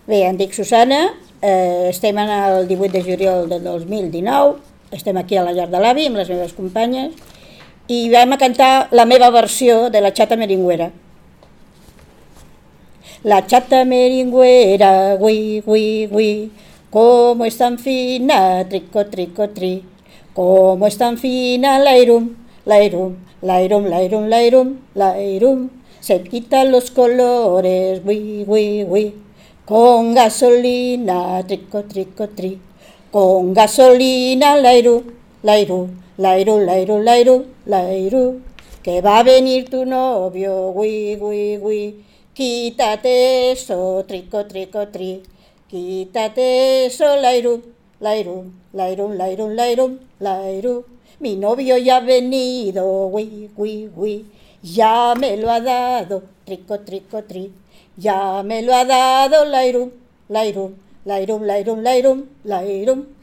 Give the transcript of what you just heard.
Bé, em dic Susana, estem en el 18 de juliol del 2019, estem aquí a la llar de l'avi amb les meves companyes i vam a cantar la meva versió de la xata meringüera. La chata meringüera, gui, gui, gui, como es tan fina, trico, trico, tri, como es tan fina, lairum, lairum, lairum, lairum, lairum, lairum, se quitan los colores, gui, gui, gui, con gasolina, trico, trico, tri, con gasolina, lairu, lairu, lairu, lairu, lairu, lairu, que va a venir tu novio, gui, gui, gui, quítate eso, trico, trico, tri, quítate eso, lairu, lairu, lairu, lairu, lairu, lairu, mi novio ya ha venido, gui, gui, gui, ya me lo ha dado, trico, trico, tri, ya me lo ha dado, lairum, lairum, lairum, lairum, lairum, lairum.